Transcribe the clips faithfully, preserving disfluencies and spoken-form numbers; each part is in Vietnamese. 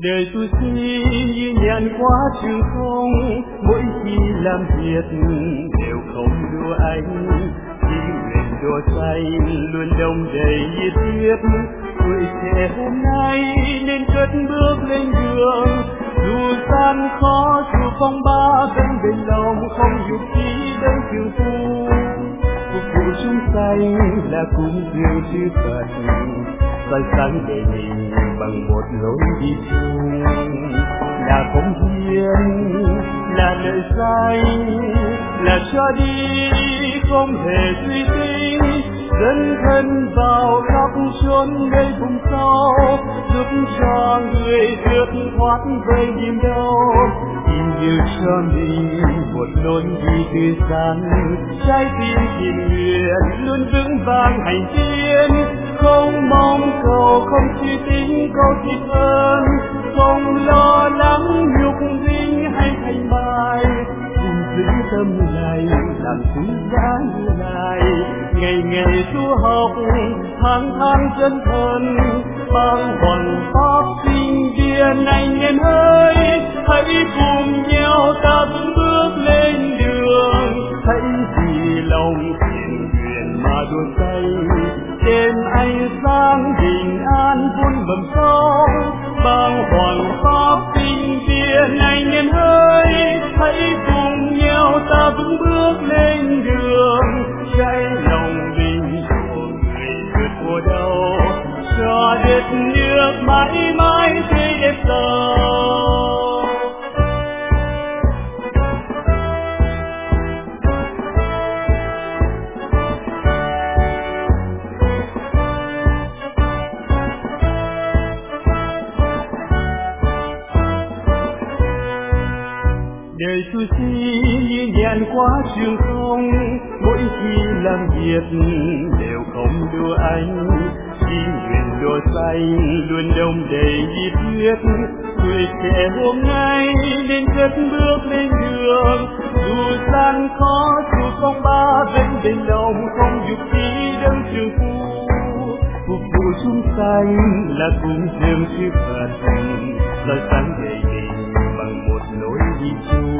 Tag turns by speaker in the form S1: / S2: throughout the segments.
S1: Đời tôi xin như nhàn qua trường không, mỗi khi làm việc đều không đua anh. Chỉ nguyện đua say luôn đông đầy nhiệt huyết, tuổi trẻ hôm nay nên cất bước lên đường. Dù gian khó dù phong ba vẫn bên lòng, không dục trí đến trường phu. Phục vụ chúng sanh là cúng dường chư Phật, soi sáng đời mình bằng một lối đi chung. Là công hiến, là lời danh, là cho đi không hề suy tính. Dấn thân vào khắp chốn nơi vùng sâu, giúp cho người vượt thoát với niềm đau. Tìm hiểu cho mình một lối đi tươi sáng, trái tim thiện nguyện luôn vững vàng hành tiến. Không mong cầu, không suy tính câu thiệt hơn, không lo lắng nhục vinh hay thành bại. Cùng giữ tâm này làm thứ giá như này, ngày ngày tu học tháng tháng chân thân. Bằng hoàn pháp sinh viên anh em ơi, hãy cùng nhau ta vững bước lên đường. Hãy vì lòng thiện nguyện mà đua say, đêm ánh sáng bình an vun bầm sâu. Bằng hoàng pháp sinh viên anh em ơi, hãy cùng nhau ta vững bước lên đường. Cháy lòng mình của người vượt mùa đau, cho đất nước mãi mãi tươi đẹp giàu. Đời tôi xin như nhàn qua trường không, mỗi khi làm việc đều không đua anh. Chỉ nguyện đua say luôn đông đầy nhiệt huyết, tuổi trẻ hôm nay nên cất bước lên đường. Dù gian khó dù phong ba vẫn bên lòng, không dục trí đấng trường phu. Phục vụ chúng sanh là cúng dường chư Phật, soi sáng đời mình bằng một lối đi chung.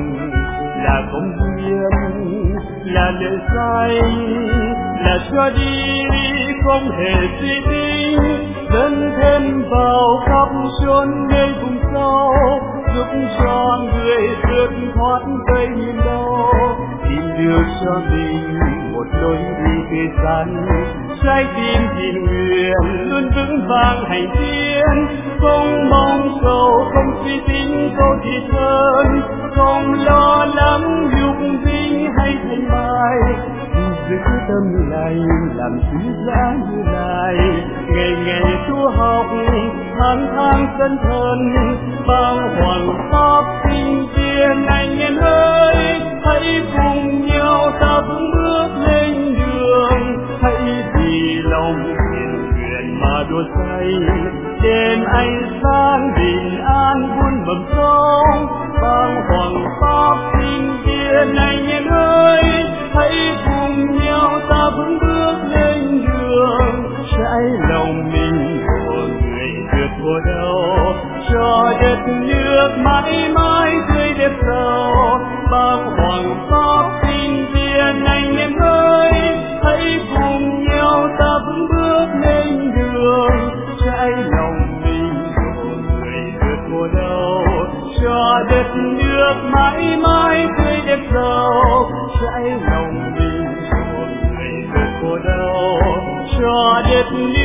S1: Là công hiến, là lời danh, là cho đi không hề suy tính. Dấn thân vào khắp chốn nơi vùng sâu, giúp cho người vượt thoát với niềm đau. Tìm được cho mình một lối đi tươi sáng, trái tim thiện nguyện luôn vững vàng hành tiến. Không mong cầu, không suy tính câu thiệt hơn, không lo lắng nhục vinh hay thành bại. Giữ tâm này làm thứ giá như này, ngày ngày tu học tháng tháng chân thân. Bằng hoàng pháp sinh viên anh em ơi, hãy cùng nhau ta vững bước lên đường. Hãy vì lòng thiện nguyện mà đua say, đêm ánh sáng bình an vun bầm sâu. Bằng hoàng pháp sinh viên anh em ơi, hãy cùng nhau ta vững bước lên đường. Trái lòng mình của người vượt mùa đau, cho đất nước mãi mãi tươi đẹp giàu. Bằng hoàng pháp sinh viên anh em ơi, hãy cùng nhau ta vững bước lên đường. Trái lòng mình của người vượt mùa đau, cho đất nước mãi mãi tươi đẹp giàu. Trái lòng mình của người vượt mùa đau, cho đất nước